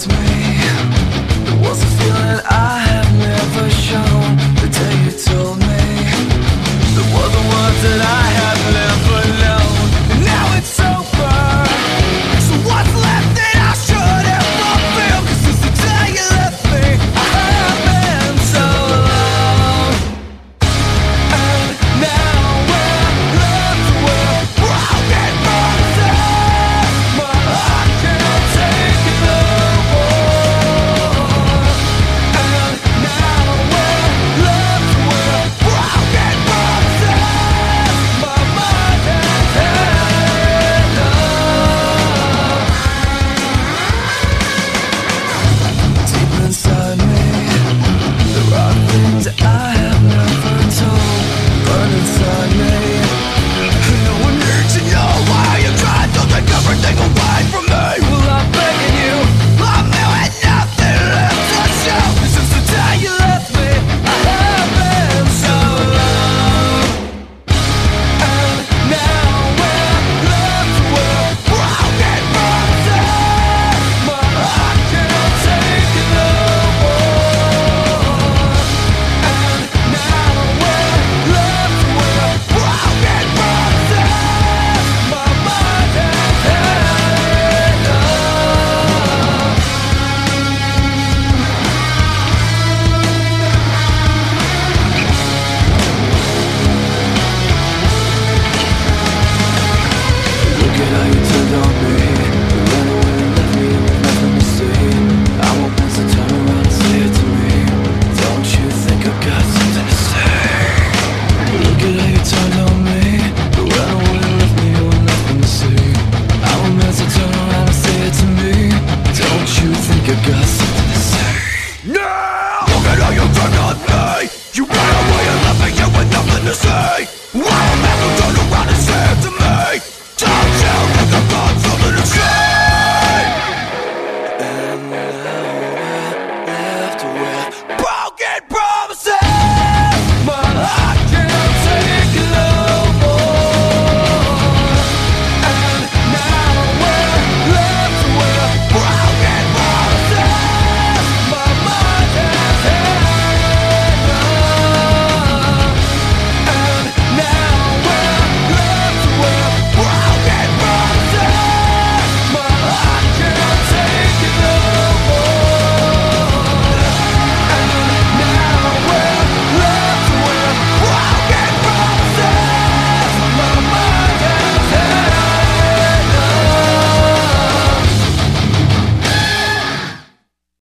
left me, there was a feeling I have never shown. The day you told me, there were the words that I had never known. And now it's over, so what's left that I should ever feel? 'Cause since the day you left me, I have been so alone. And now we're left with broken promises. My heart can't take it no more. And now we're left with broken promises. My mind has had enough. Deep inside me, there are things I have never told. Burn inside me. No one needs to know why you tried to take everything away from me. Well, I'm begging you, I'm now at nothing left to show. Since the day you left me, I have been so alone. And now we're left with broken promises. My heart can't take it no more. And now we're left with broken promises. My mind has had enough. Look at how you turned on me. You ran away and left me with nothing to say. I won't miss a turn around and say it to me. Don't you think I've got something to say? Look at how you turned on me. You ran away and left me with nothing to say. I won't miss a turn around and say it to me. Don't you think I've got something to say? Now! Look at how you turned on me. You ran away and left me here with nothing to say. I won't have to turn around and say it to me. Don't you think I've got something to say? And now